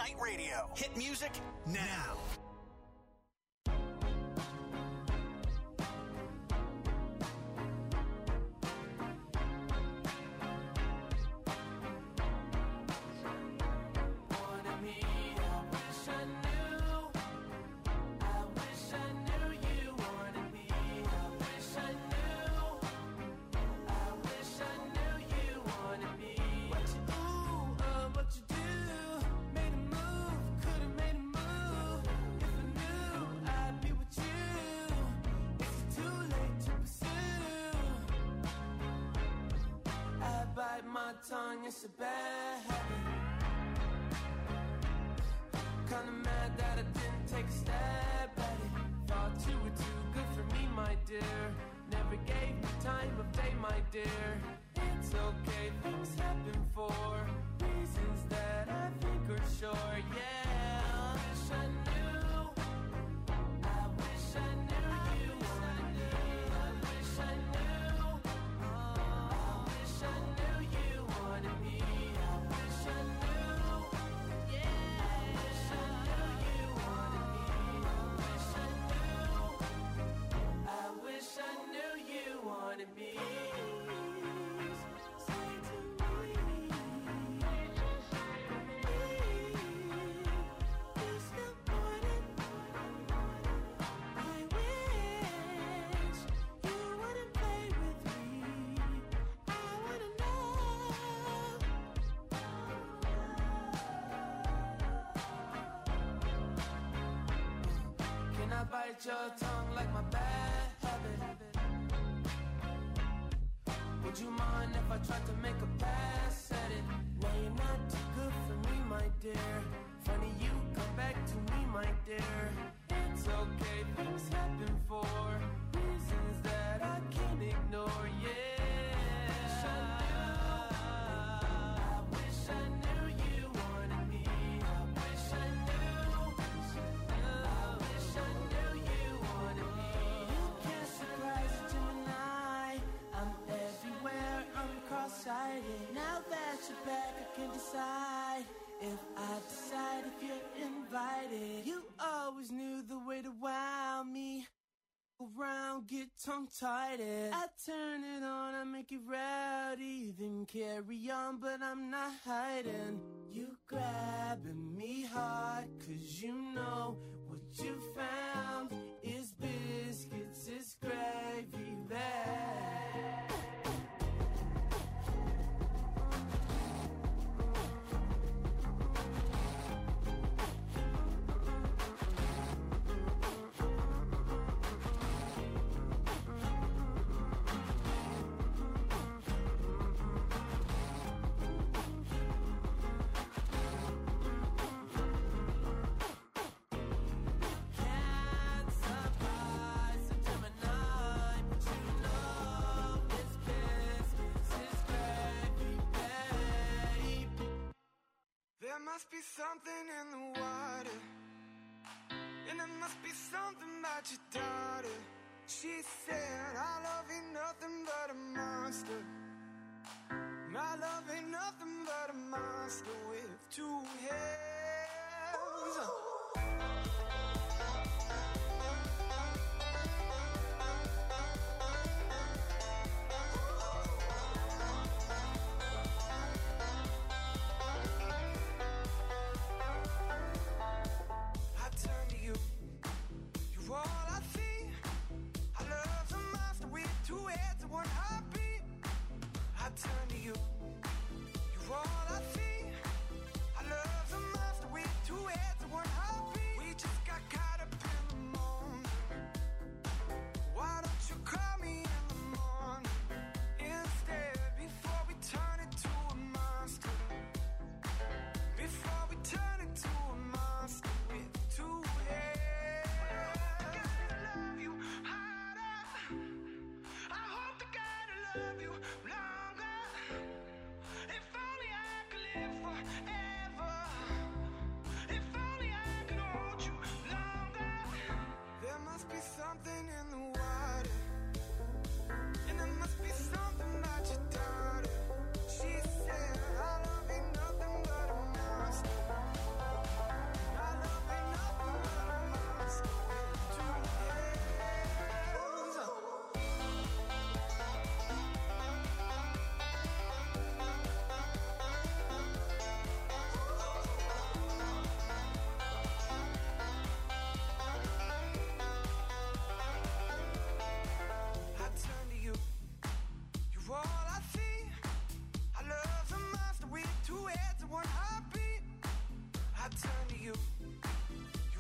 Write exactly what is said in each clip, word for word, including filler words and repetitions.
Night Radio. Hit music now. Tongue, it's a bad habit. Kinda mad that I didn't take a stab at it. Thought you were too good for me, my dear. Never gave me time of day, my dear. It's okay, things happen for reasons that I think are sure, yeah. I wish I knew. I wish I knew you wanted me. I wish I knew. I wish I knew you wanted me. I wish I knew. Yeah. I wish I knew you wanted me. I wish I knew. I wish I knew you wanted me. Say to me. You still want it. I wish you wouldn't play with me. I wanna know. Can I bite your tongue like my bad habit? Would you mind if I tried to make a pass at it? No, you're not too good for me, my dear. Funny you come back to me, my dear. It's okay, things happen for reasons that I can't ignore, yeah. I wish I knew you wanted me. I wish I knew. I wish I knew you wanted me. You can't surprise a Gemini. I'm everywhere, I'm cross-sighted. Now that you're back, I can decide if I decide if you're invited. You always knew the way to wow me. Around, get tongue-tied. I turn it on, I make it rowdy. Then carry on, but I'm not hiding. You grabbing me hard, cause you know what you found is biscuits, is gravy there. There must be something in the water, and there must be something about your daughter. She said, our love ain't nothing but a monster. My love ain't nothing but a monster with two heads. All I see, I love a monster with two heads and one heartbeat. I turn to you, you're all I see. I love a monster with two heads and one heartbeat. We just got caught up in the moment. Why don't you call me in the morning instead, before we turn into a monster? Before we turn into a monster with two heads. Something in the water, and there must be something about your daughter. She said, I love ain't nothing but a monster.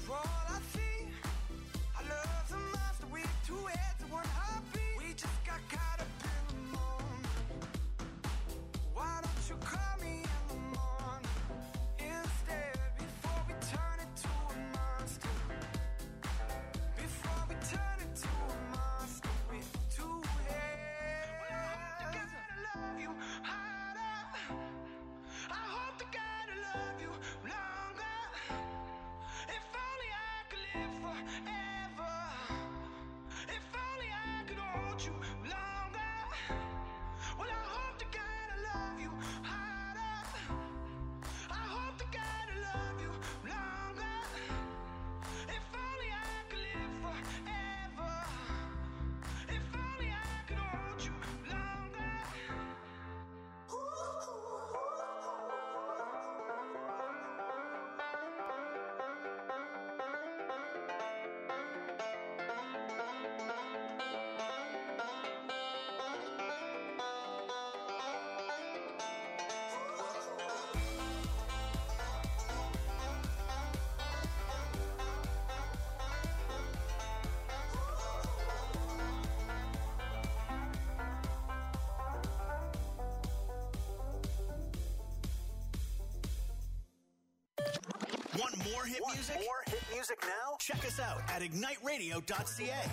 You're all I see. I love the monster with two heads and one heartbeat. We just got caught up in the moment. Why don't you call me in the morning instead, before we turn into a monster? Before we turn into a monster with two heads. Well, I hope to God I love you harder. I hope to God I love you longer. If only I could live forever. If only I could hold you longer. Well, I hope to God I love you harder. I hope to God I love you longer. If only I could live forever. If only I could hold you longer. Want more hit Want music? more hit music now? Check us out at ignite radio dot c a.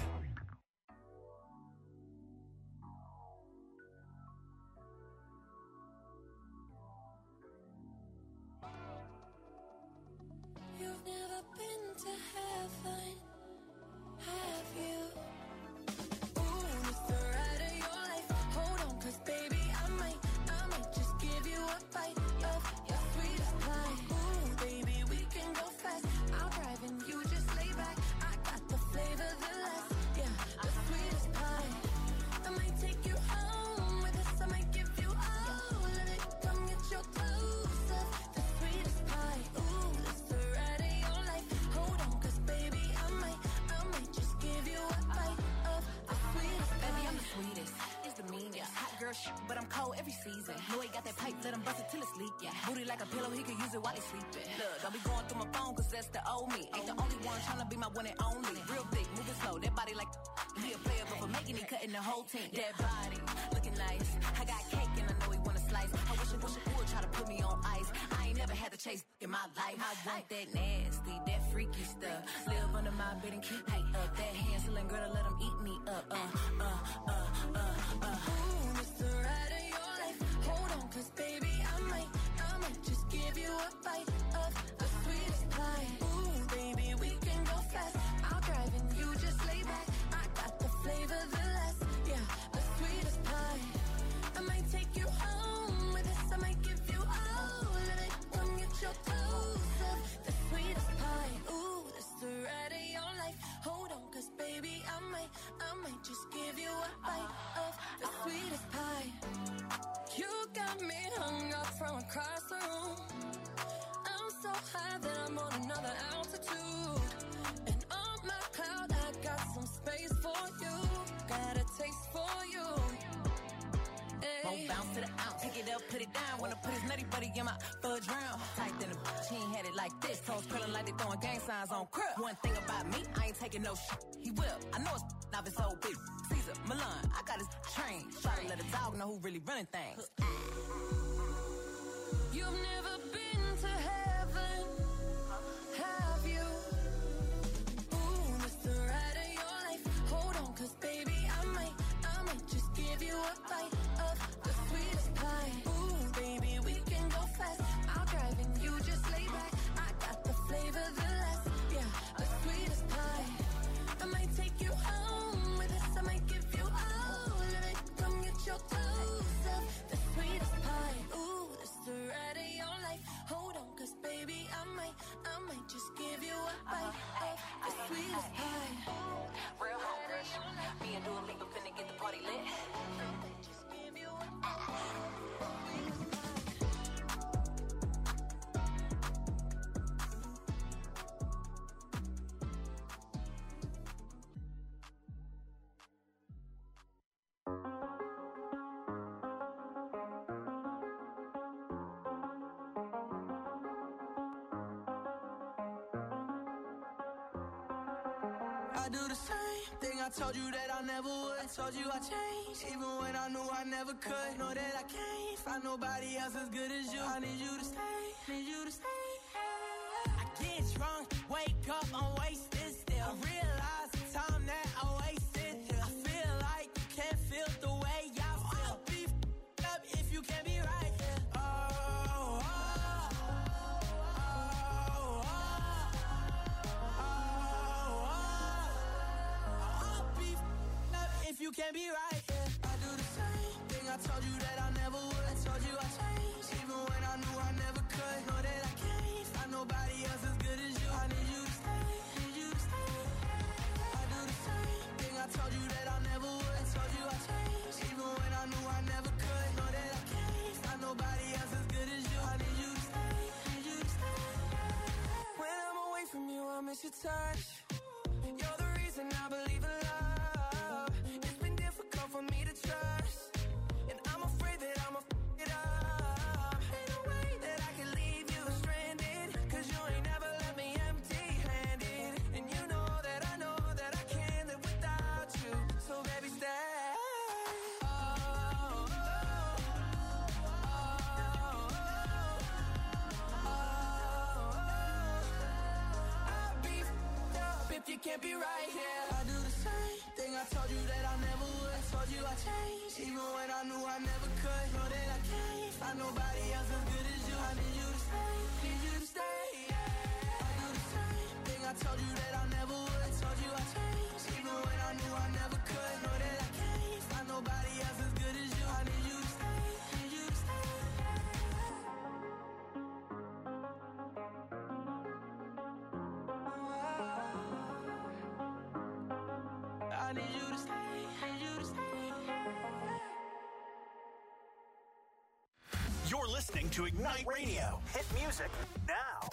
You've never been to heaven, have you? Ooh, it's the ride of your life. Hold on, cause baby, I might, I might just give you a bite of your sweetest pie. Ooh, baby, we can go fast. I'll drive and you just lay back. I got the flavor, the last, yeah, the sweetest pie. I might take you home with us. I might give you all of it. Come get your clothes up, the sweetest pie. Ooh, it's the ride of your life. Hold on, cause baby, I might, I might just give you a bite of the sweetest pie. Baby, I'm the sweetest. It's the meanest. Hot girl shit, but I'm cold every season. Know he got that pipe, let him bust it till it's leak. Yeah. Booty like a pillow, he could use it while he's sleeping. Look, don't be going through my phone, cause that's the old me. Ain't the only one tryna be my one and only. Real big, moving slow, that body like he a player, but for making it, cutting the whole team. That body, looking nice. I got cake and I know he wanna slice. I wish I wish I would try to put me on ice. I ain't never had to chase in my life. I want that nasty, that freaky stuff. Live under my bed and keep me up. That Hansel girl to let him eat me up. Uh, uh, uh, uh, uh. Ooh, it's the ride of your life. Hold on, cause baby, I might, I might just give you a bite of the sweetest pie. Ooh, baby, we can go fast. I'll drive and you just lay back. I got the flavor, the last, yeah, the sweetest pie. I might take you home with us. I might give you all of it. Come get your toes up, the sweetest pie. Ooh, it's the ride of your life. Hold on, cause baby, I might, I might just give you a bite of the sweetest pie. You got me hung up from across the room. I'm so high that I'm on another altitude. And on my cloud, I got some space for you. Got a taste for you. Won't bounce to the ounce, pick it up, put it down. Wanna put his nutty buddy in my fudge round. Tight than a bitch, he ain't had it like this. Toes curling like they throwing gang signs on crib. One thing about me, I ain't taking no shit. He will, I know it's not his old bitch. Caesar, Milan, I got his train. Try to let a dog know who really running things. You've never been to heaven, have you? Ooh, it's the ride of your life. Hold on, cause baby, I might, I might just give you a bite of the sweetest pie. Ooh, baby, we can go fast. I'll drive and you just lay back. I got the flavor, the last, yeah, the sweetest pie. I might take you home with us. I might give you all of it. Come get your toes up, the sweetest pie. Ooh, it's the ride of your life. Hold on, cause baby, I might, I do the same thing I told you that I never would. I told you I changed, even when I knew I never could. Know that I can't find nobody else as good as you. I need you to stay, need you to stay. I get drunk, wake up, I'm wasted still. I realize the time that I wasted here. I feel like you can't feel the way I feel. I'll be f***ed up if you can't be right here. Oh, oh, oh, oh, oh, oh. I'll be f***ed up if you can't be right here. I do the same thing I told you that I never would. I told you I changed, even when I knew I never could. Know that I can't find nobody else as good as you. I need you to stay, need you to stay. I do the same thing I told you that I never would. I told you I changed, even when I knew I never could. Know that I can't find nobody else as good as you. I need you to stay, need you to stay. When I'm away from you, I miss your touch. You're the reason I believe in love. It's been difficult for me to trust, and I'm afraid that I'ma f*** it up. Ain't no way that I can leave you stranded, cause you ain't never left me empty-handed. And you know that I know that I can't live without you. So baby, stay. Oh, oh, oh, oh, oh. I'll be f***ed up if you can't be right here. I do the same thing I told you that I never would. I told you I changed, even when I knew I never could. Know that I can't find nobody else as good as you. I need you to stay, need you to stay. I do the same thing I told you that I never would. I told you I changed, even when I knew I never could. Know that I can't find nobody else as good as you. I need you to stay, need you to stay. I need you to stay, need you to stay. You're listening to Ignite Radio. Hit music now.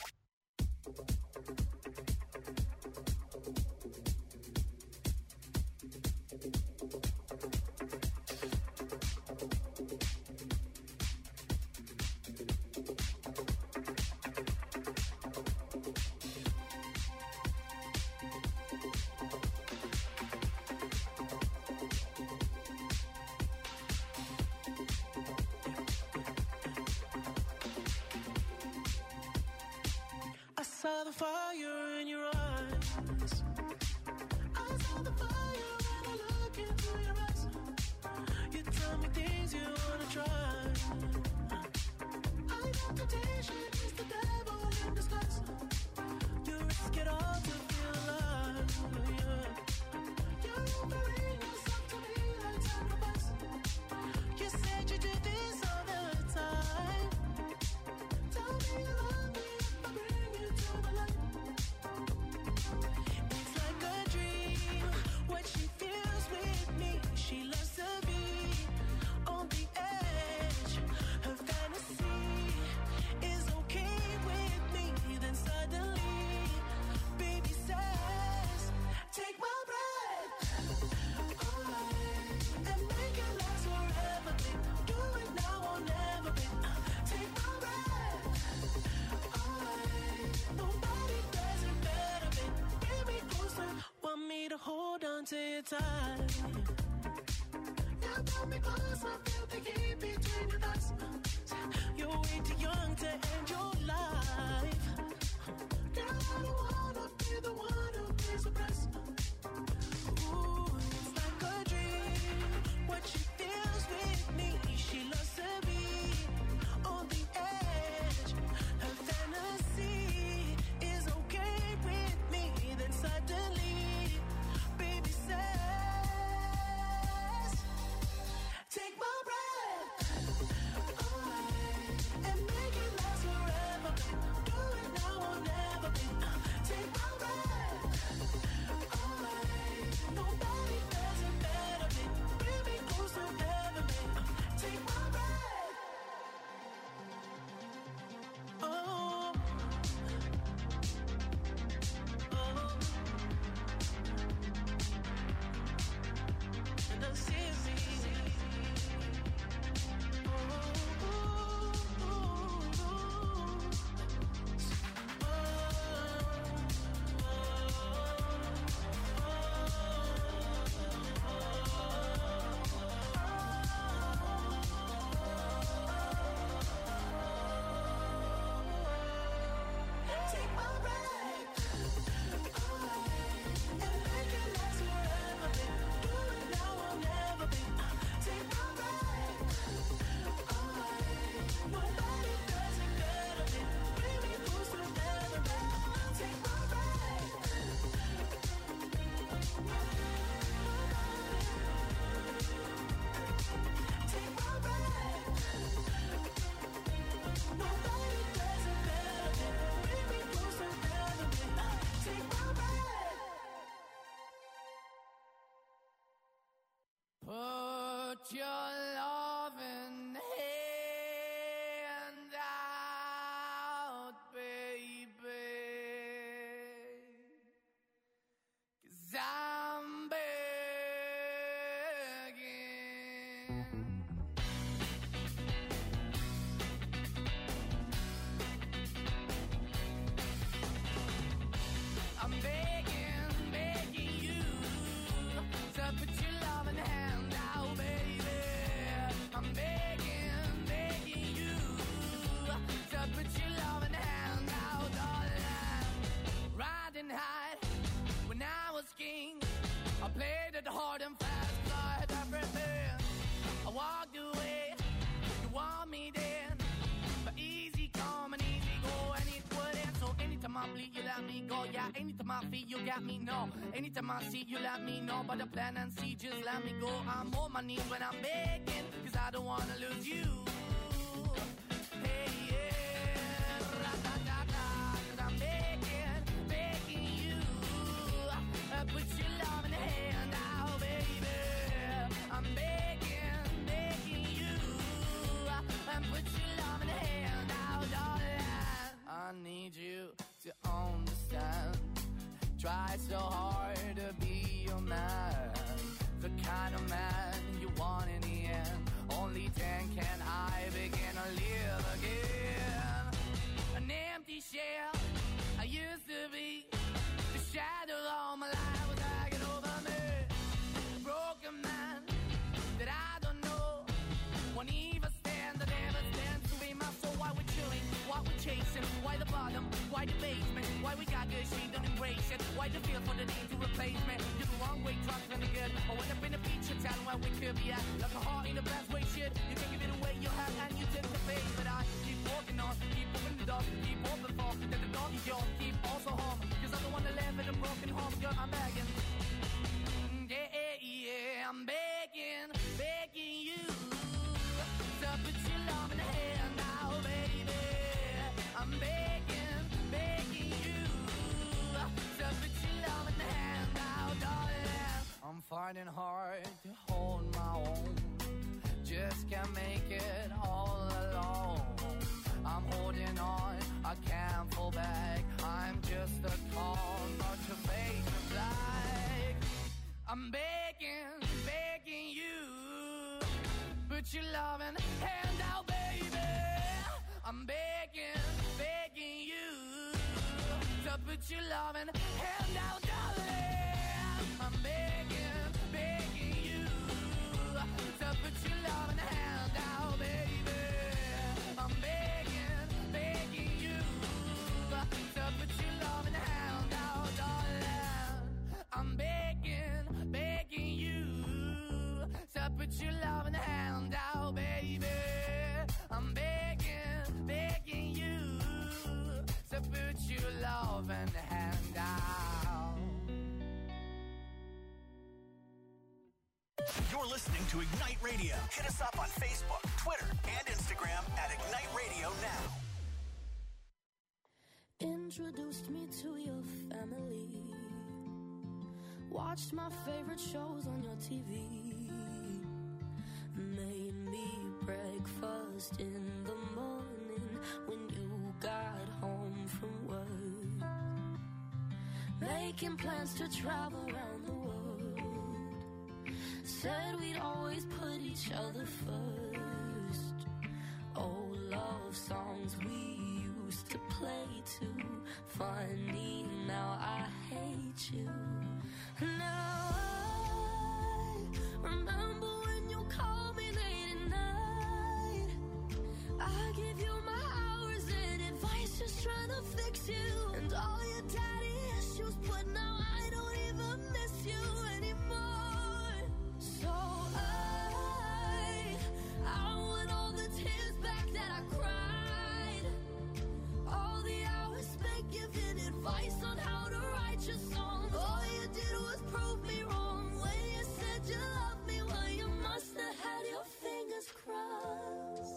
I saw the fire in your eyes. I saw the fire when I look into your eyes. You tell me things you wanna try. I know temptation is the devil in disguise. You risk it all to feel alive. Yeah. You're offering yourself to me like sacrifice. You said you do this all the time. Tell me you love me if I bring you to the light. It's like a dream, what she feels with me. She loves to be on the edge. Her fantasy is okay with me. Then suddenly, baby says, take my breath away and make it last forever, babe. Do it now or never, babe. Take my breath away. Nobody does it better, babe. Bring me closer, want me to hold on to you tight. Now pull me closer, feel the heat between your thighs. You're way too young to end your life. Girl, I don't wanna be the one who pays the price. Ooh, it's like a dream, what she feels with me. She loves to be on the edge. Her fantasy is okay with me. Then suddenly, baby says, take my breath away and make it last forever. Do it now or never. put your loving hand out, baby, 'cause I'm begging. I'm begging, begging you to put your loving hand out, baby. I'm begging, begging you to put your loving hand out, darling. Riding high when I was king, I played it hard and fast, 'cause I had everything. I walked away, you want me then, but easy come and easy go, and it wouldn't. So anytime I bleed, you let me go. Yeah, anytime I feel, you got me, no. Anytime I see, you let me know. But the plan and see, just let me go. I'm on my knees when I'm begging, 'cause I don't wanna lose you. Hey, yeah, ra-da-da-da, 'cause I'm begging, begging you. Uh, put your love in the hand out, baby. I'm begging, begging you. Uh, and put your love in the hand out, darling. I need you to understand. Try so hard to be your man, the kind of man you want in the end. Only then can I begin to live again. An empty shell I used to be, the shadow all my life was hanging over me. A broken man that I don't know, won't even stand, that never stands to be my soul. Why we're chilling, why we're chasing, why the bottom, why the basement, why we got good, she don't embrace it, why the feel for the need to replace me. You're the wrong way, trying to be good. I went up in the feature town where we could be at, like a heart in the best way, shit. You can give it away, you have, and you take the face. But I keep walking on, keep opening the door, keep open for, that the door is yours, keep also home, 'cause I'm the one that live in a broken home, girl, I'm begging. Yeah, yeah, yeah, I'm begging, begging you to put your love in the hand now, baby. I'm begging, begging you to put your love in the hand now, darling. I'm fighting hard to hold my own, just can't make it all alone. I'm holding on, I can't fall back. I'm just a call, not to make me black. I'm begging, begging you, put your loving hand out, baby. I'm begging, begging you to put your loving hand out, darling. I'm begging, begging you to put your loving hand out, baby. I'm begging, begging you to put your loving hand out, darling. I'm begging, begging you to put your loving hand out, baby. I'm begging, begging you to put your loving hand out. You're listening to Ignite Radio. Hit us up on Facebook, Twitter, and Instagram at Ignite Radio Now. Introduced me to your family. Watched my favorite shows on your T V. Made me breakfast in the morning when you got home from work. Making plans to travel around the world. Said we'd always put each other first. Old love songs we used to play too. Funny, now I hate you. Now I remember when you called me late at night. I give you my hours and advice, just trying to fix you. And all your daddy issues, but now I don't even miss you anymore. So I, I want all the tears back that I cried. All the hours spent giving advice on how to write your songs. All you did was prove me wrong when you said you loved me. Well, you must have had your fingers crossed.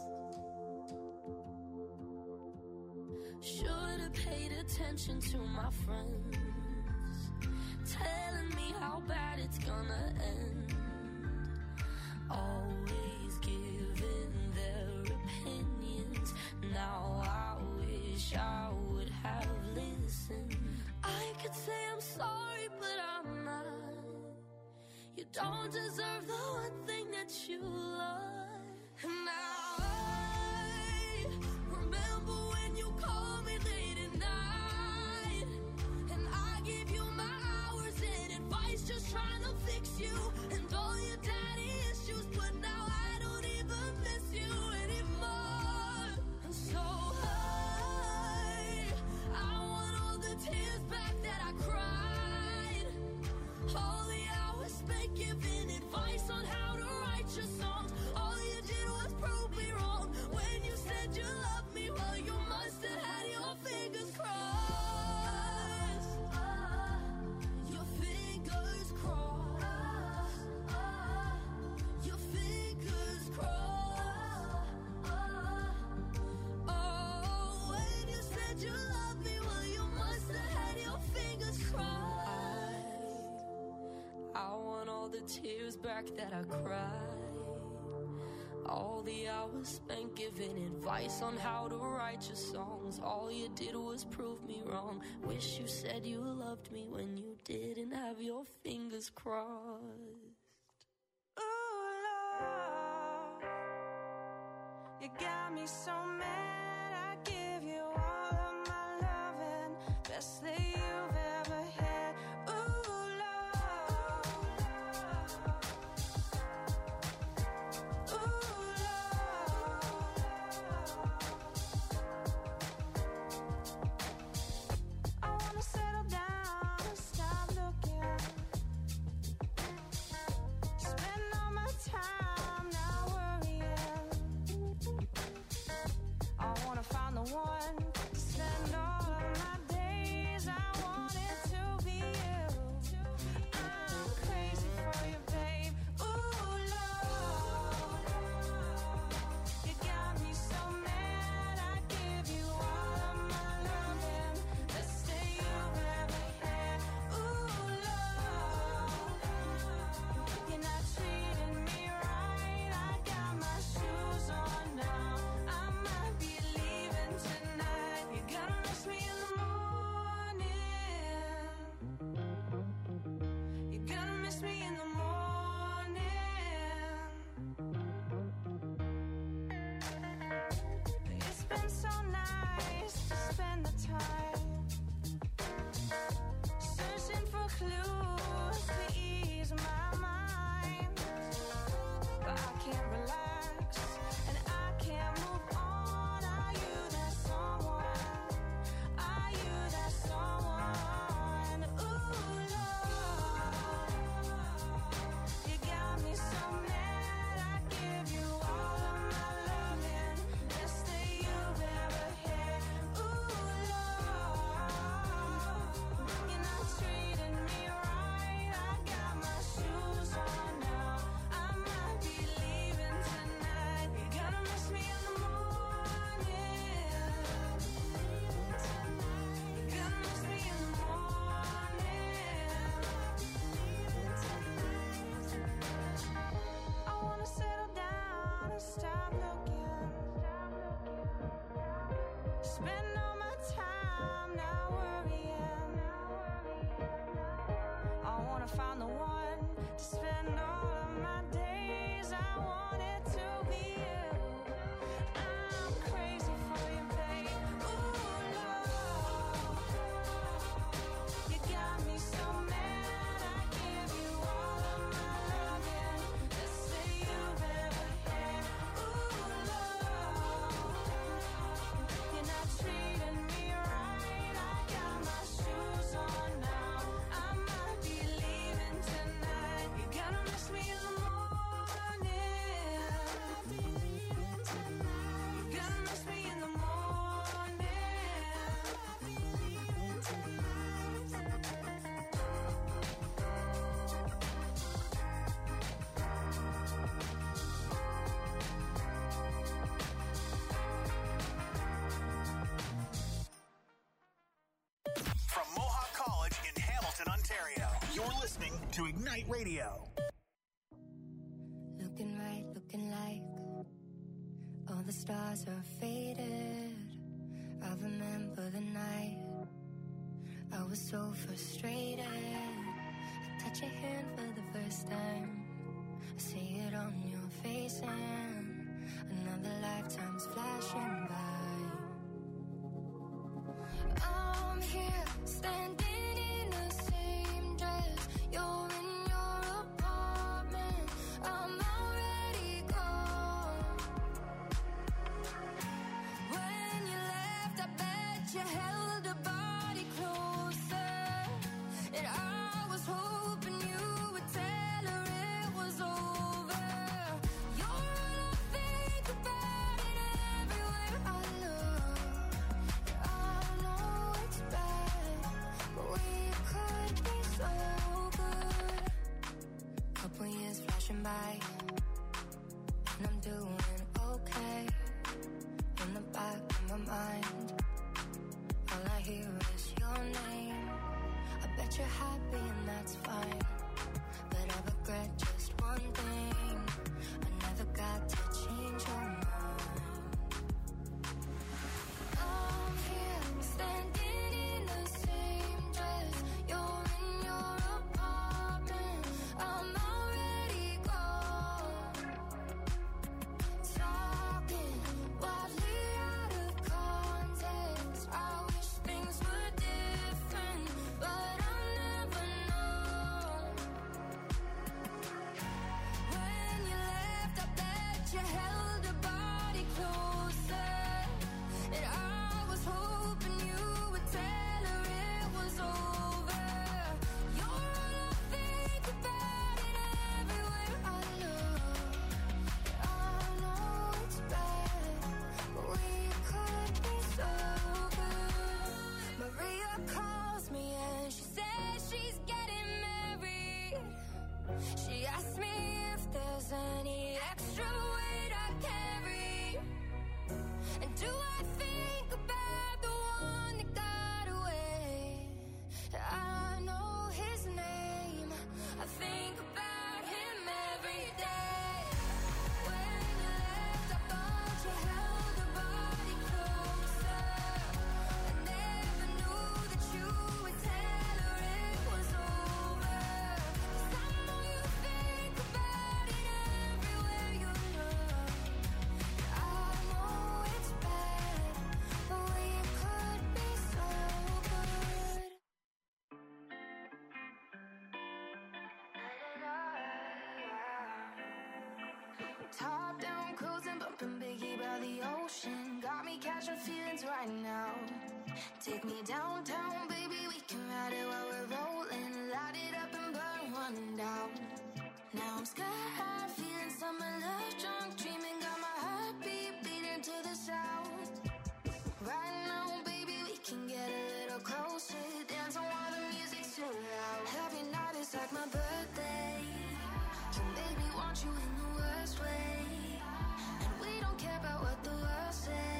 Should have paid attention to my friends, telling me how bad it's gonna end. always giving their opinions. Now I wish I would have listened. I could say I'm sorry, but I'm not. You don't deserve the one thing that you love. And now I remember when you called me late at night, and I gave you my hours and advice, just trying to fix you and all your daddy issues. But now I don't even miss you anymore. And so I, I want all the tears back that I cried, all the hours spent giving advice on how to write your songs. All you did was prove me wrong when you said you loved me. Well, you must have had your fingers crossed. Your fingers crossed. Your fingers crossed. Oh, when you said you loved me, well, you must have had your fingers crossed. I want all the tears back that I cried, all the hours spent giving advice on how to write your songs. All you did was prove me wrong. Wish you said you loved me when you didn't have your fingers crossed. Ooh, love, you got me so mad. I give you all of my loving, best that you've ever had. Ooh, love, ooh, love. I wanna settle down and stop looking, spend all my time not worrying. I wanna find the one to spend all of my days. I want it to be you. I'm crazy for you, babe. Ooh, love, you got me so mad. I give you all of my loving, best that you've ever had. Ooh, love, you're not treating me right. I got my shoes on now. I might be leaving tonight. You're gonna miss me in the morning. You're gonna miss me in the morning. It's been so nice to spend the time searching for clues to ease my mind, but I can't relax and I can't move on. Are you that someone? Are you that someone? Ooh, love, you got me so mad. I give you all of my loving, best that you've ever had. Ooh, love, you're not treating me right. I got my shoes on now. I might be leaving tonight. You're gonna miss me in the morning. You're gonna miss me in the morning. I wanna settle down and stop looking, spend all my time not worrying. I wanna find the one to spend all of my days. I want it to be you. I'm crazy for you, babe. Ooh, love, you got me so mad. I give you all of my loving, best that you've ever had. Ooh, love, you're not treating me right. I got my shoes on now. I might be leaving tonight. You're gonna miss me in the morning. You're gonna miss me in the morning. From Mohawk College in Hamilton, Ontario, you're listening to Ignite Radio. Looking right the stars are faded. I remember the night I was so frustrated. I touch your hand for the first time. I see it on your face and another lifetime's flashing by. I'm here standing in the same dress. You're in your apartment. I'm already gone. When you left, I bet you held a body closer. And I was hoping you would tell her it was over. You're all I think about it everywhere I look. I know it's bad, but we could be so good. Couple years flashing by, and I'm doing okay. In the back of my mind, all I hear is your name. I bet you're happy and that's fine, but I regret just one thing. I never got to change your mind. I'm here standing in the same dress. You're in your apartment. I'm already gone. Talking wildly out of context. I wish things were different, but I'll never know. When you left, I bet you held a body closer. And I was hoping you would tell her it was over. You're all I think about it everywhere I look. I know it's bad, but we could be so good. Maria calls me and she says she's getting married. She asked me if there's any extra weight I carry. And do I think about the one that got away? I know his name. I think about him every day. When you left, I thought you held a body closer. I never knew that you would tell her it was over. 'Cause I know you think about it everywhere you look. I know it's bad, but we could be so good. Top down cruising, bumping Biggie by the ocean. Got me catching feelings right now. Take me downtown, baby, we can ride it while we're rolling. Light it up and burn one down. Now I'm sky high, feeling summer love, drunk, dreaming, got my heartbeat beating to the sound. Right now, baby, we can get a little closer. Dance on while the music's too loud. Every night is like my birthday. You make me want you in the worst way. And we don't care about what the world say.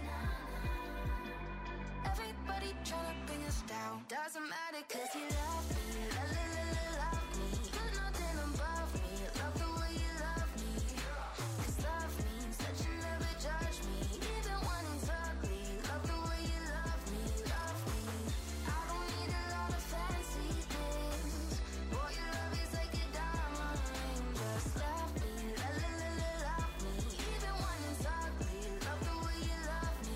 Everybody tryna bring us down. Doesn't matter 'cause you love me. La la la la love me. You're nothing above me. Love the way you love me. 'Cause love means that you never judge me. Even when it's ugly. Love the way you love me. Love me. I don't need a lot of fancy things. Boy, your love is like a diamond ring. Just love me. La la la la love me. Even when it's ugly. Love the way you love me.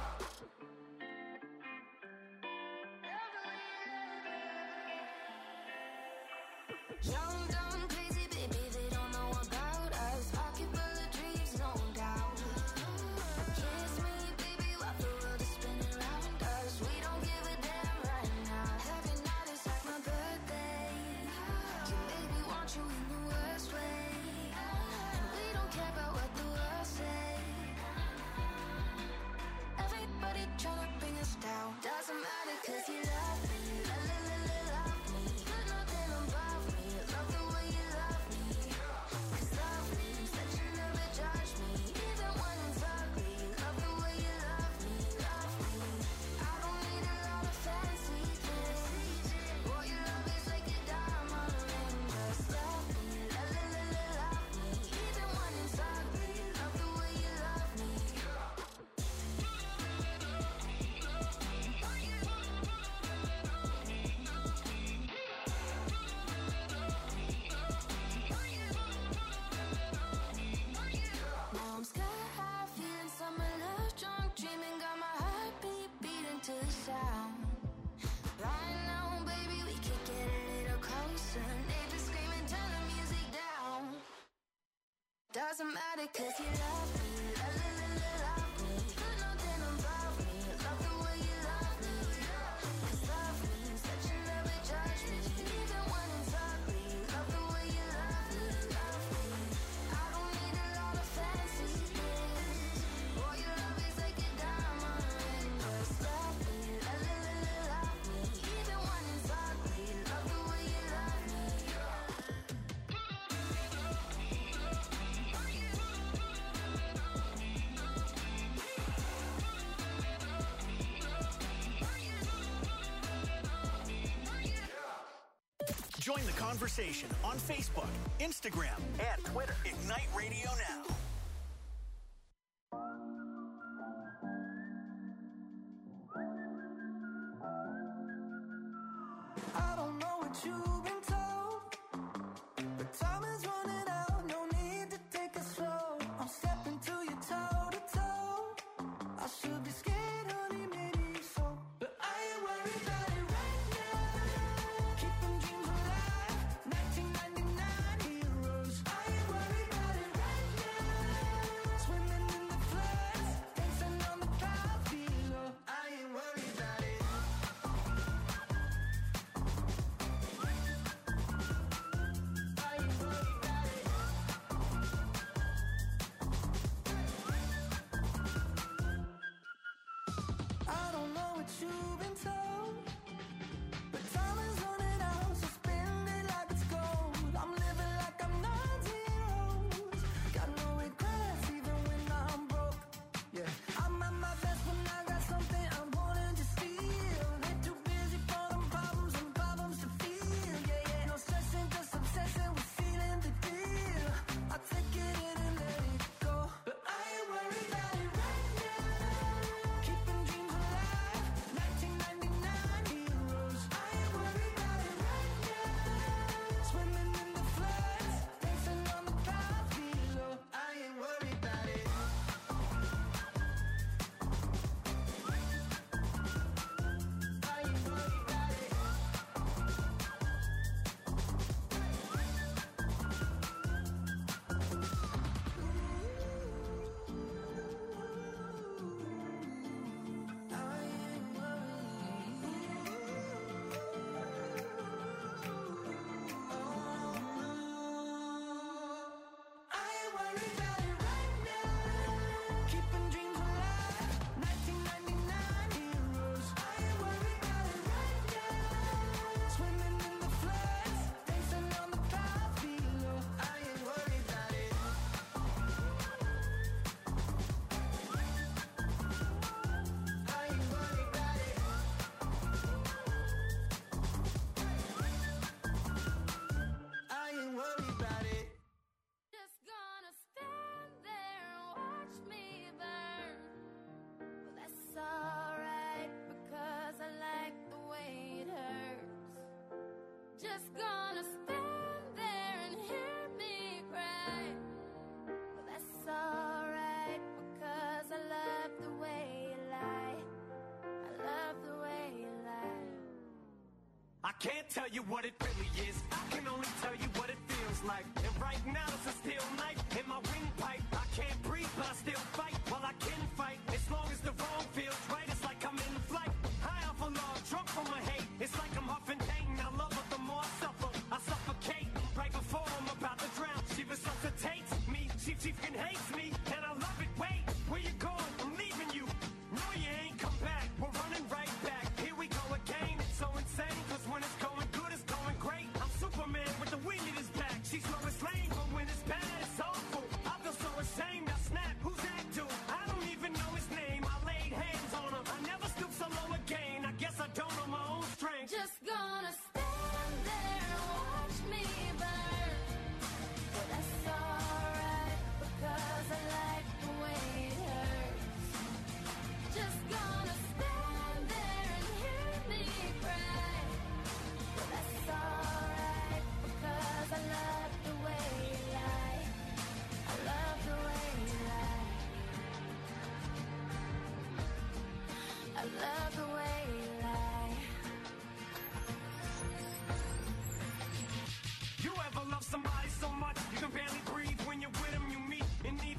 Young, dumb, crazy, baby, they don't know about us. Pocket full of dreams, no doubt. Kiss me, baby, while the world is spinning around us. We don't give a damn right now. Every night is like my birthday. You make me want you in the worst way. And we don't care about what the world say. Everybody tryna bring us down. Doesn't matter 'cause you love me. La la la la love me. You're nothing above me. Love the way you about it, cause you love me. Love, love, love, love, love me. Put nothing above me. Love the way you love me. Cause love me, such a love it judge me. Even when it's ugly. Love the way you love me. Love me. I don't need a lot of fancy things. All your love is like a diamond. Just love me. Love, love, love, love, love me. Even when it's ugly. Love the way you love me. Join the conversation on Facebook, Instagram, and Twitter. Ignite Radio Now. I don't know what you've been told, but time is running out. No need to take it slow. I'm stepping to you toe to toe. I should be scared, honey, maybe so, but I ain't worried about it right now. Keeping dreams alive, nineteen ninety-nine heroes. I ain't worried about it right now. Swimming in the floods, dancing on the clouds below. I ain't worried about it. I don't know what you've been told, but time is running out, so spend it like it's gold. I'm living like I'm not zeros. Got no regrets even when I'm broke. Yeah, I'm at my best when I got something I'm wanting to steal. They're too busy for them problems and problems to feel. Yeah, yeah, no stressing, just obsessing with feeling the deal. I take it in and let it go, but I ain't worried about it right now. Keeping dreams alive, nineteen ninety-nine heroes. I ain't worried about it right now. Swimming in the floods, dancing on the clouds below. I ain't worried about it. I ain't worried about it. I ain't I ain't worried about it right now. Keeping dreams alive, nineteen ninety-nine heroes. I ain't worried about it right now. Swimming in the floods, dancing on the clouds below. I ain't worried about it. I ain't worried about it. I ain't worried about it. Just gonna stand there and watch me burn. Well, that's alright because I like the way it hurts. Just gonna stand there and hear me cry. Well, that's alright because I love the way you lie. I love the way you lie. I can't tell you what it really is. I can only tell you what it feels like. And right now it's a steel knife in my windpipe. I can't breathe, but I still fight. Well, I can fight as long as the wrong feels right. It's like I'm in flight, high off of love, drunk from my hate. It's like I'm huffing pain. I love her the more I suffer. I suffocate right before I'm about to drown. She resuscitates me. She, she fucking hates me, and I love it. Wait, where you going? I'm leaving you. No, you ain't come back. We're running right back. Here we go again. It's so insane, cause when it's going good, it's going great. I'm Superman with the wind in his back. She's Lois Lane, but when it's bad, it's awful. I feel so ashamed. I snap. Who's that dude? I don't even know his name. I laid hands on him. I never stoop so low again. I guess I don't know my own strength. Just gonna stand there and watch me burn. But that's alright because I like the way it hurts. Just gonna stand there and hear me cry. But that's alright because I love the way you lie. I love the way you lie. I love the way you lie. You ever love somebody so much you can barely breathe when you're with them? You meet in need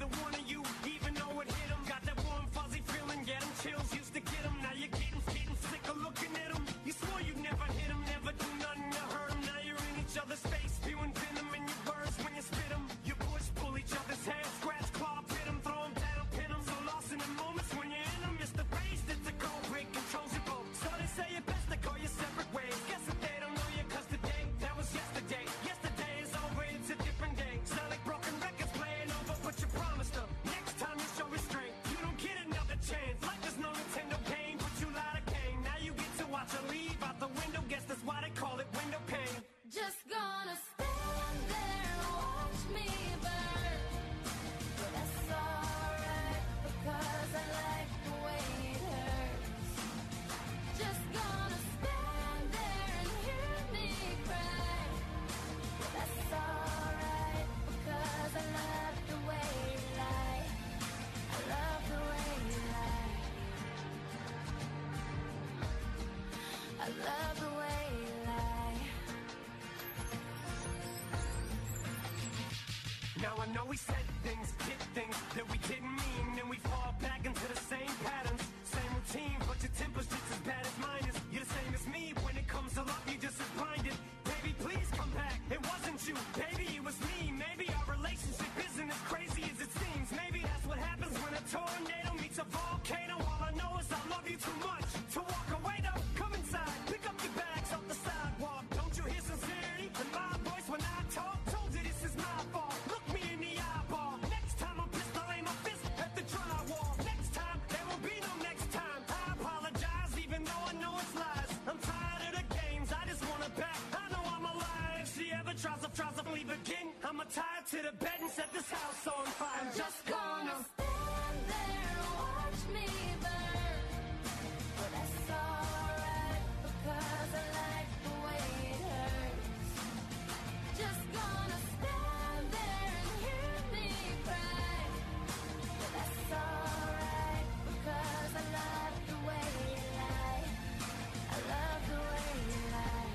Now I know we said things, did things that we didn't mean, and we fall back into the same patterns, same routine, but your temper's just as bad as mine is. You're the same as me when it comes to love, you're just as blinded. Baby, please come back. It wasn't you, baby, it was me. Maybe our relationship isn't as crazy as it seems. Maybe that's what happens when a tornado meets a volcano. All I know is I love you too much to walk away though. Come inside, pick up your bags off the sidewalk. Don't you hear sincerity in my voice when I talk? Told you this is my fault. Look me in the eyeball. Next time I'm pissed, I'll aim my fist at the drywall. Next time, there will be no next time. I apologize even though I know it's lies. I'm tired of the games, I just want her back. I know I'm alive. If she ever tries to, tries to leave again, I'ma tie her to the bed and set this house on fire. I'm just gonna stand there and watch me burn. But that's alright because I like the way it hurts. Just gonna stand there and hear me cry. But that's alright because I love the way you lie. I love the way you lie.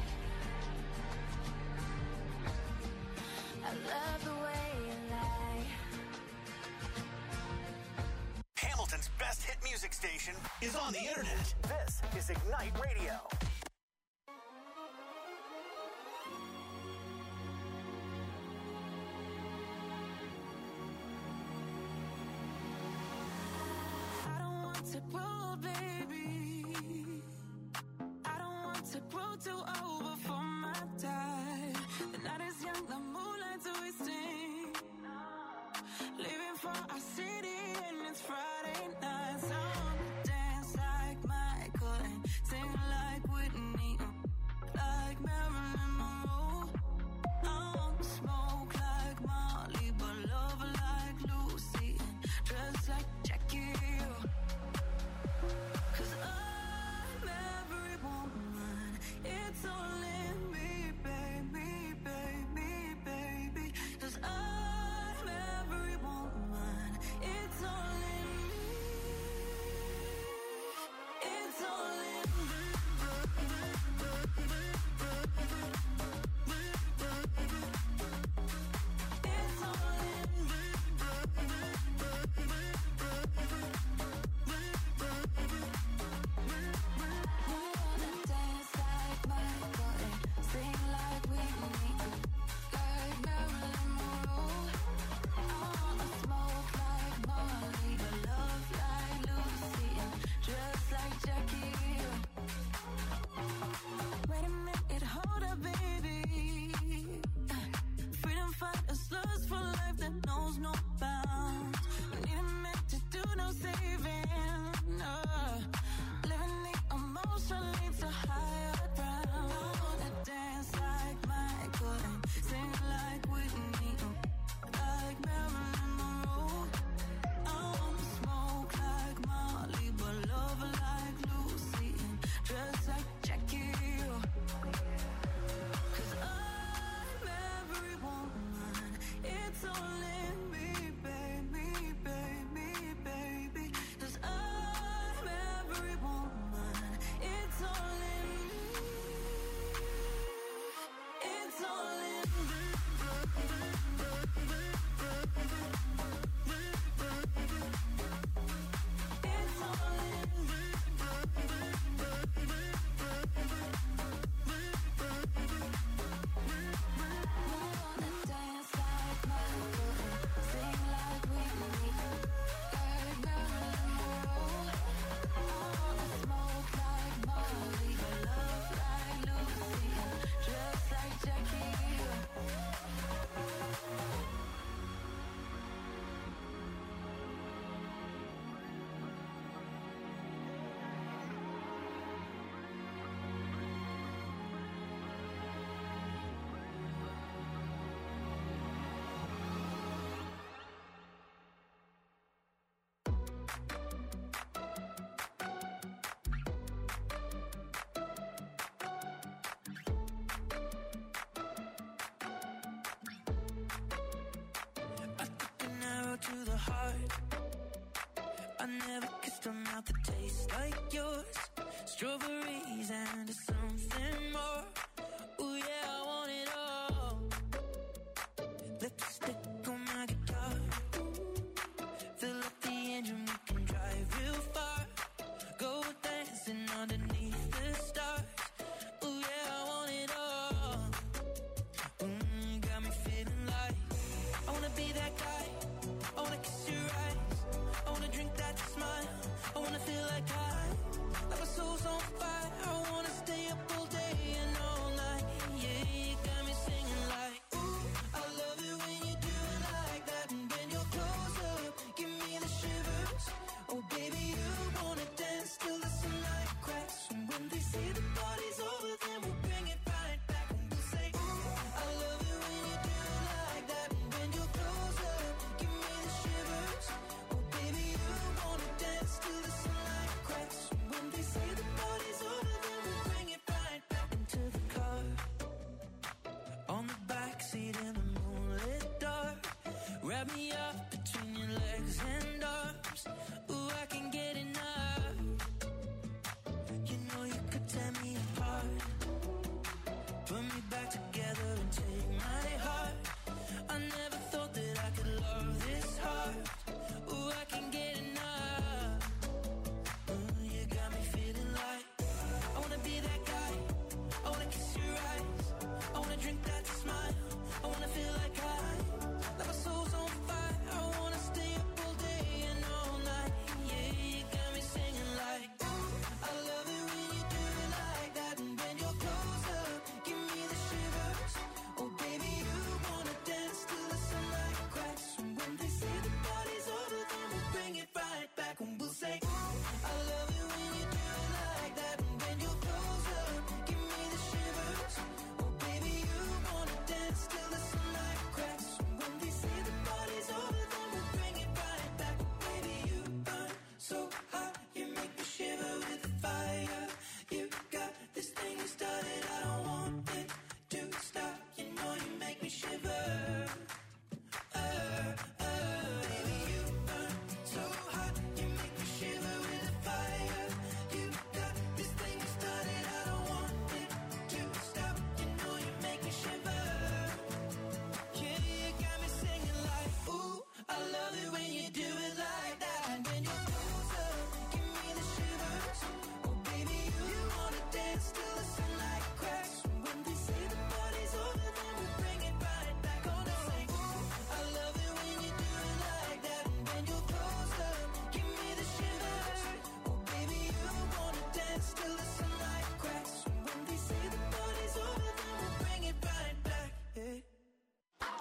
I love the way you lie. Hamilton's best hit music station is on the internet. This is Ignite Radio. I don't want to grow, baby. I don't want to grow too old before my time. The night is young, the moonlight's wasting. Living for our city and it's Friday night. So I wanna dance like Michael and sing like Whitney, like Marilyn Monroe. I wanna smoke like Molly, but love like Lucy and dress like Jackie. 'Cause I'm every woman. It's all in me, baby, baby, baby. 'Cause I'm every woman. It's all in me. It's all in me. It's all in me. I wanna dance like Michael and sing like Whitney, like Marilyn Monroe. I wanna smoke like Molly, but love like Lucy and dress like Jackie. Wait a minute, hold up, baby. Freedom fighters, lust for life that knows no bounds. We need a minute to do no saving. Uh, living the emotion leads to higher ground. I wanna dance like Michael and sing like Whitney, like Marilyn Monroe. I wanna smoke like Molly, but love like Lucy and dress like Jackie. 'Cause I'm every woman. It's all in me, baby, baby, baby. 'Cause I'm every woman. It's all in me. It's all in me. It's all in me. I wanna dance like Michael and sing like Whitney, like Marilyn Monroe. I wanna smoke like Molly, but love like Lucy and dress like Jackie. I took an arrow to the heart. I never kissed a mouth that tastes like yours. Strawberries and something more. Ooh yeah, I want it all. Lipstick on my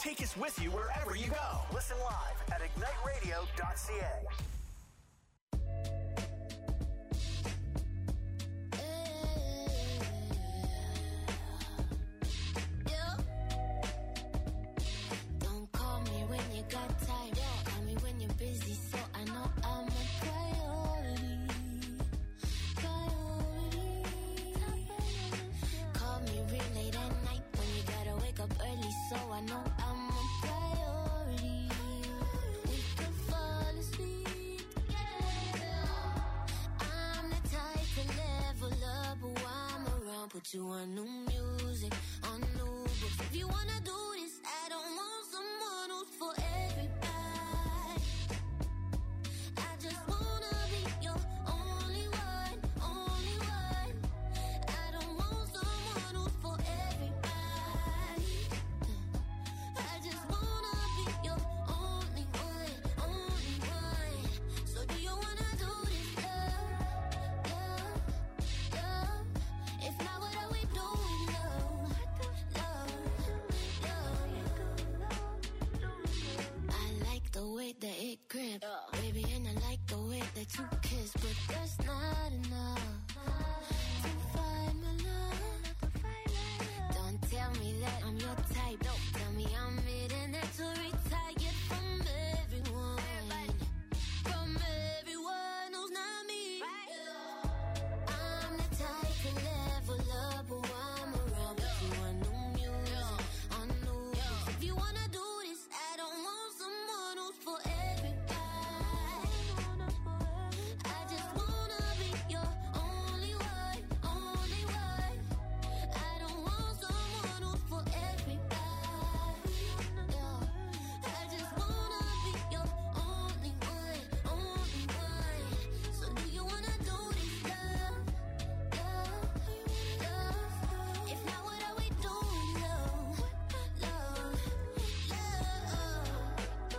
Take us with you wherever you go. Listen live at ignite radio dot c a. Don't call me when you got time. Call me when you're busy, so I know I'm a priority. Priority. Call me real late at night when you gotta wake up early, so I know I'm a priority. We could fall asleep together. I'm the type to level up, but while I'm around, put you on new music, on new books. If you wanna do this, I don't want someone who's for everybody. I just wanna be your only one, only one. I don't want someone who's for everybody. I just wanna be your only one, only one. So do you wanna do this, love, love, love? If not, what are we doing, love, love, love? I like the way that it grip, baby, and I like the way that you kiss, but that's not enough to find my love. Don't tell me that I'm your type. Don't tell me I'm it and that's to retire from everyone, from everyone who's not me. I'm the type to level up, but while I'm around, put you on new music, on new books. If you wanna do this, I don't want someone who's for everybody. I just wanna be your only one, only one. I don't want someone who's for everybody. Yeah. I just wanna be your only one, only one. So do you wanna do this, love, love, love? If not, what are we doing, love, love, love?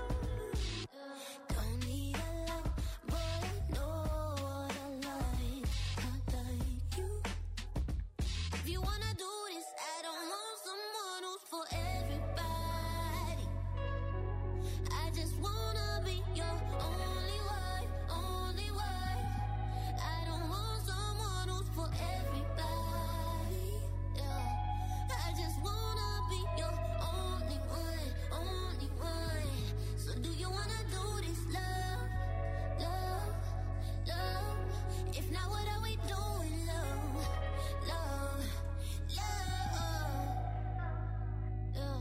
Don't need a lot, but I know what I like. I like you. If you wanna do this, I don't want someone who's for everybody. I just wanna be your only one, only one. I don't want someone who's for everybody. Yeah. I just wanna be your only one, only one. So do you wanna do this, love, love, love? If not, what are we doing, love, love, love? Yeah.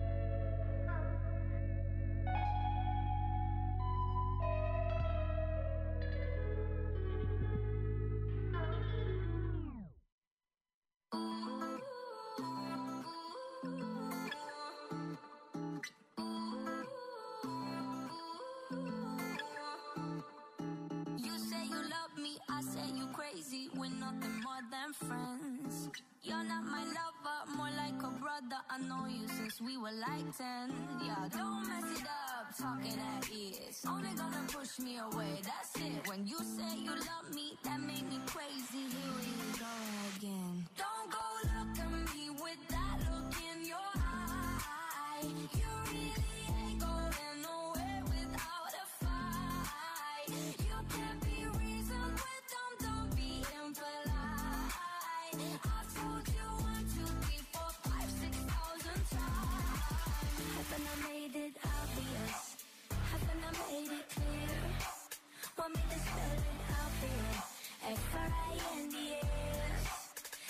You say you love me, I say you crazy. We're nothing more than friends. You're not my lover, more like a brother. I know you since we were like ten. Yeah, don't mess it up, talking at ears. Only gonna push me away, that's it. When you say you love me, that made me crazy. Here we go again. Don't go look at me with that look in your eye. You really ain't going nowhere without a fight. You can't be reasoned with them, don't be impolite. I've told you one, two, three, four, five, six thousand times. Haven't I made it obvious? Haven't I made it clear? Want me to spell it out for you? F R I N D S.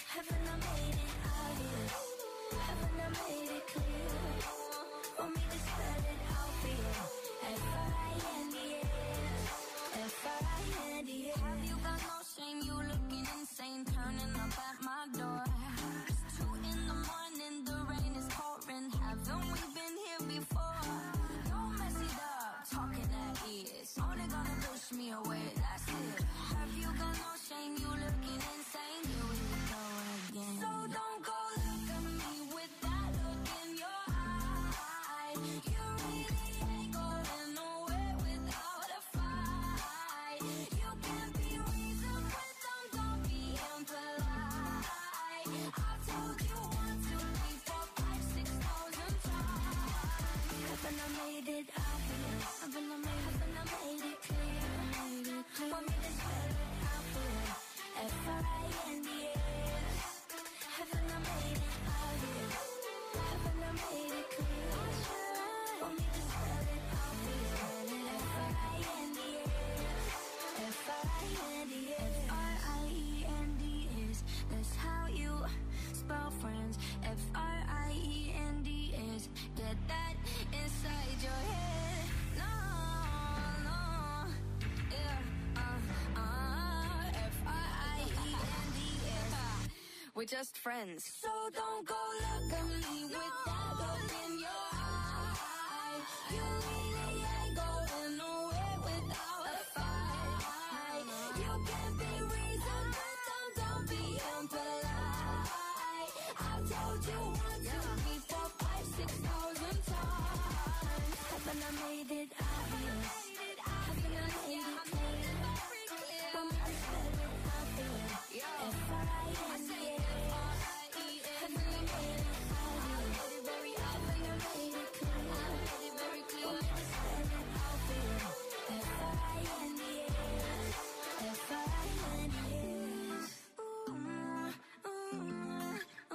We're just friends. So don't go look at me with that look in your eye. You really ain't going nowhere without a fight. You can be reasoned, but don't, don't be impolite. I've told you one, two, three, four, five, six thousand times. Haven't I made it obvious? Haven't I made it clear? Want me to spell it out there? F R I N D A. Haven't I made it obvious? Haven't I made it clear? Want me to spell it out there? F R I N D A. F R I N D A. Ooh, ooh, ooh,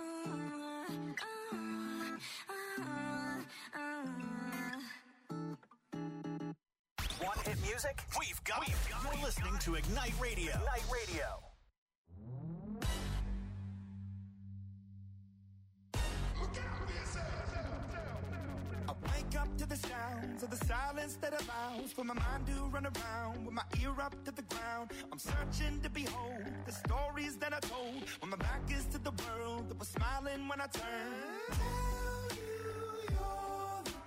uh, uh, uh. Want hit music? We've got it. You're listening to Ignite Radio. Ignite Radio. I wake up to the sounds of the silence that allows for my mind to run around with my ear up to the ground. I'm searching to behold the stories that I told when my back is to the world that was smiling when I turned. Tell you you're the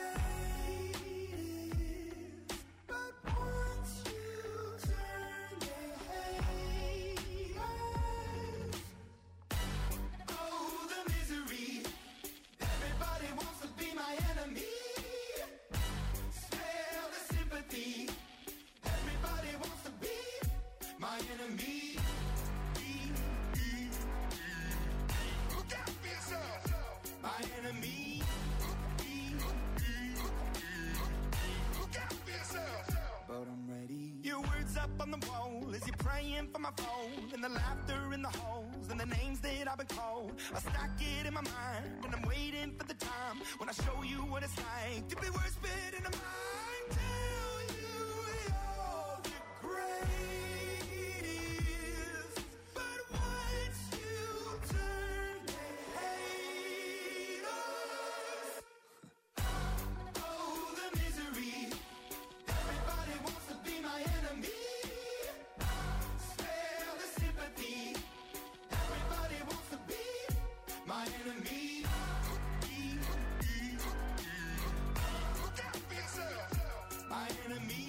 greatest, but once you turn, they hate us. Oh, the misery. Everybody wants to be my enemy. Smell the sympathy. Everybody wants to be my enemy. Look out for yourself. My enemy. Look out for yourself. But I'm ready. Your words up on the wall as you're praying for my phone, and the laughter in the halls and the names that I've been called. I stack it in my mind and I'm waiting for the time when I show you what it's like to be worse fit in a mind. Tell you you're the greatest, but once you turn, they hate us. Oh, the misery. Everybody wants to be my enemy. Spare the sympathy. Everybody wants to be my enemy. Look out for yourself. My enemy.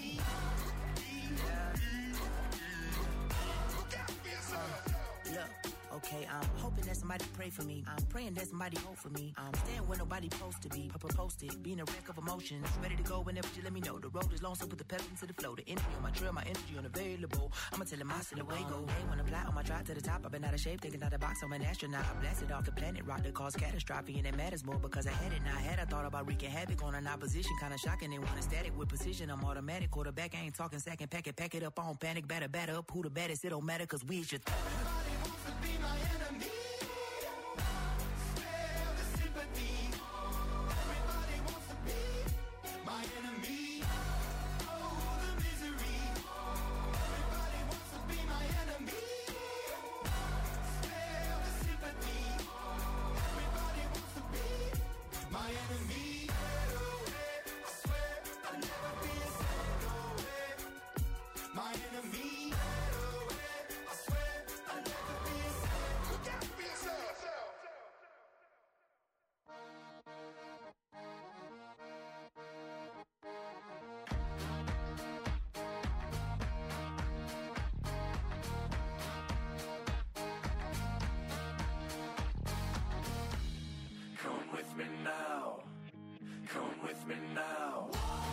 Look out for yourself. Look, okay, I'm hoping that somebody pray for me. I'm praying that somebody hope for me. I'm staying where nobody supposed to be. Papa posted, being a wreck of emotions. Ready to go whenever you let me know. The road is long, so put the pedal into the flow. The energy on my trail, my energy unavailable. I'ma tell him I see the way go. Hey, when I fly on my drive to the top, I've been out of shape, thinking out the box. I'm an astronaut. I blasted off the planet, rock that caused catastrophe, and it matters more because I had it. Now I had I thought about wreaking havoc on an opposition, kinda shocking. They want a static with precision. I'm automatic. Quarterback, I ain't talking second pack it, pack it up on panic, batter, batter up. Who the baddest? It don't matter, cause we should. Everybody wants to be my enemy. Spare the sympathy. Everybody wants to be my enemy. Oh, the misery. Everybody wants to be my enemy. Spare the sympathy. Everybody wants to be my enemy. I swear I'll never be a second away. My enemy. I swear I'll never be a second. Look out for yourself. Come with me now. Come with me now.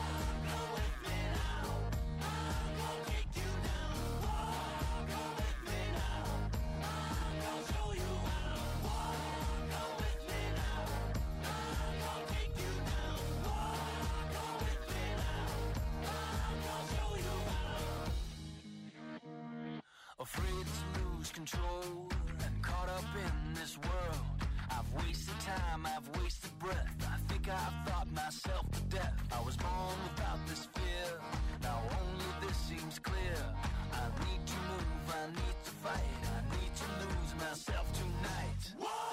Afraid to lose control and caught up in this world. I've wasted time, I've wasted breath. I think I've thought myself to death. I was born without this fear. Now only this seems clear. I need to move, I need to fight. I need to lose myself tonight. Whoa!